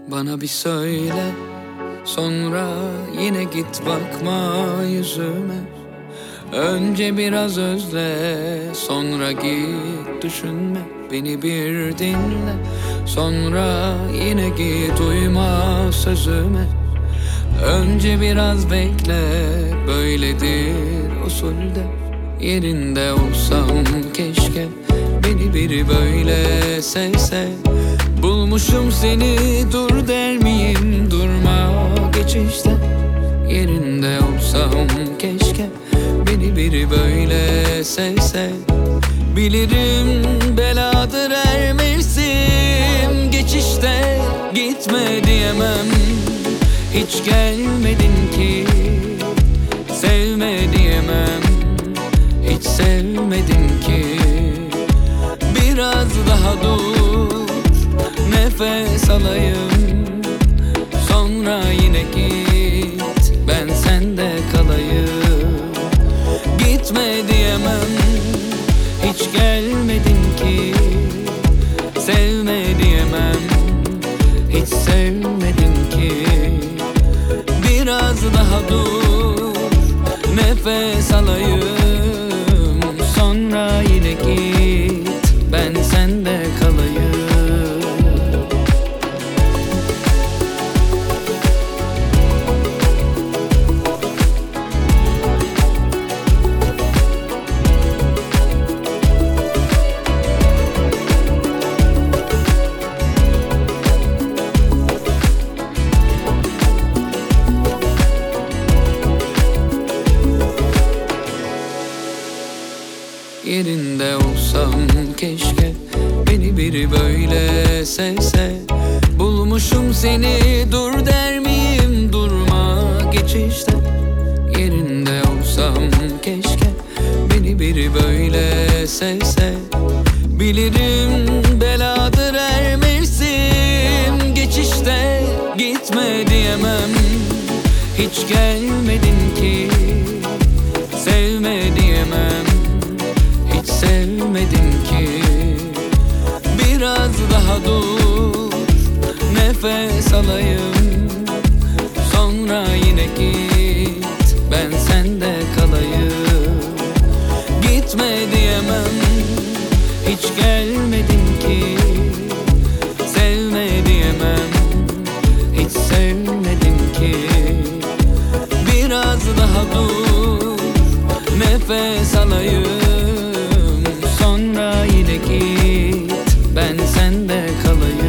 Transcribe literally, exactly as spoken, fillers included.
Bana bir söyle, sonra yine git bakma yüzüme. Önce biraz özle, sonra git düşünme. Beni bir dinle, sonra yine git uyma sözüme. Önce biraz bekle, böyledir usulde. Yerinde olsam keşke, beni biri böyle sevse. Bulmuşum seni, dur der miyim? Durma geçişte. Yerinde olsam keşke, beni biri böyle sevse. Bilirim beladır her mevsim geçişte. Gitme diyemem, hiç gelmedin ki. Sevme diyemem, hiç sevmedin ki. Biraz daha dur, nefes alayım, sonra yine git, ben sende kalayım. Gitme diyemem, hiç gelmedin ki. Sevme diyemem, hiç sevmedin ki. Biraz daha dur, nefes alayım, sonra yine git, ben sende kalayım. Yerinde olsam keşke, beni biri böyle sevse. Bulmuşum seni, dur der miyim? Durma geçişte. Yerinde olsam keşke, beni biri böyle sevse. Bilirim beladır her mevsim geçişte. Gitme diyemem, hiç gelmedin ki. Sevme diyemem, hiç sevmedin ki. Biraz daha dur, nefes alayım, sonra yine git, ben sende kalayım. Gitme diyemem, hiç gelmedin ki. Sevme diyemem, hiç sevmedin ki. Biraz daha dur, nefes alayım, sonra yine git, ben sende kalayım.